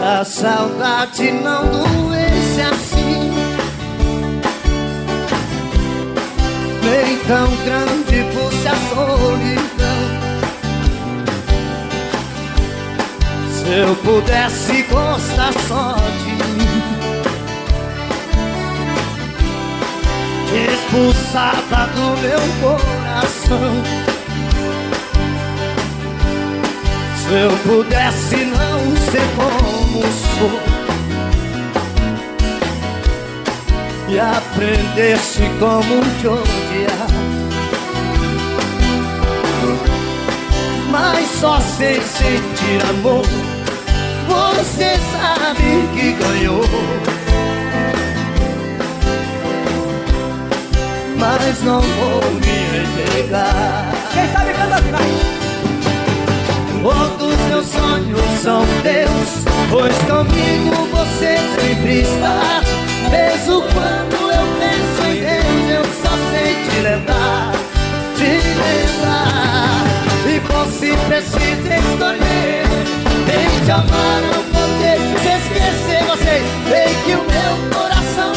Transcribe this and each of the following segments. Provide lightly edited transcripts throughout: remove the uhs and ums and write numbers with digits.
a saudade não doesse assim, nem tão grande fosse a solidão. Se eu pudesse gostar só de mim, expulsada do meu coração. Se eu pudesse não ser como sou e aprendesse como te odiar, mas só sem sentir amor, você sabe que ganhou. Mas não vou me entregar. Quem sabe canta assim, vai. Todos meus sonhos são teus, pois comigo você sempre está. Mesmo quando eu penso em Deus, eu só sei te lembrar, te lembrar. E você precisa escolher em te amar ou poder te esquecer. Você vê que o meu coração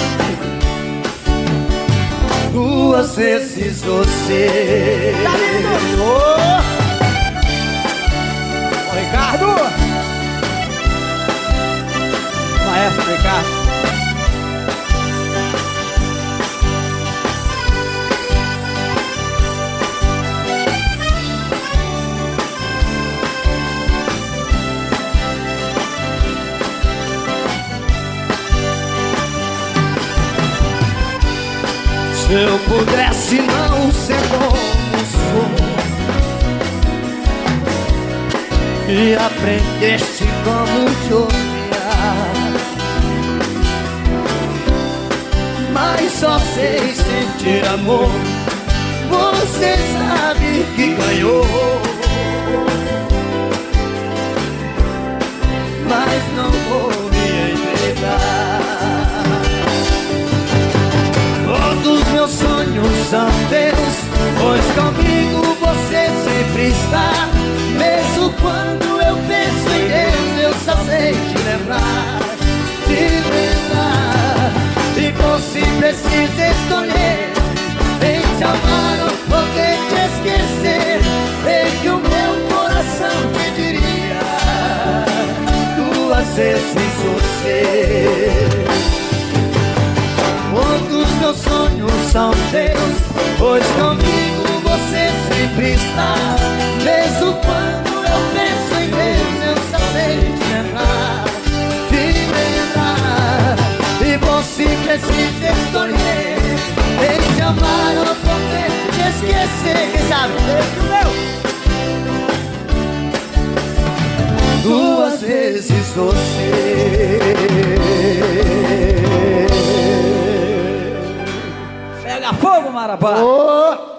duas vezes você. Tá lindo! Ricardo! Maestro Ricardo. Se eu pudesse não ser como sou e aprendesse como te odiar, mas só sei sentir amor, você sabe que ganhou. Mas não vou me entregar. Todos meus sonhos são teus, pois comigo você sempre está. Mesmo quando eu penso em Deus, eu só sei te lembrar, te lembrar. E você precisa escolher em te amar ou poder te esquecer. Sei que o meu coração te diria duas vezes você. Todos meus sonhos são teus, pois comigo você sempre está. Mesmo quando eu penso em Deus, eu só sei te lembrar, te lembrar. E você precisa escolher em te amar ou poder te esquecer. Quem sabe? Duas vezes você. Pega fogo, Marabá! Oh!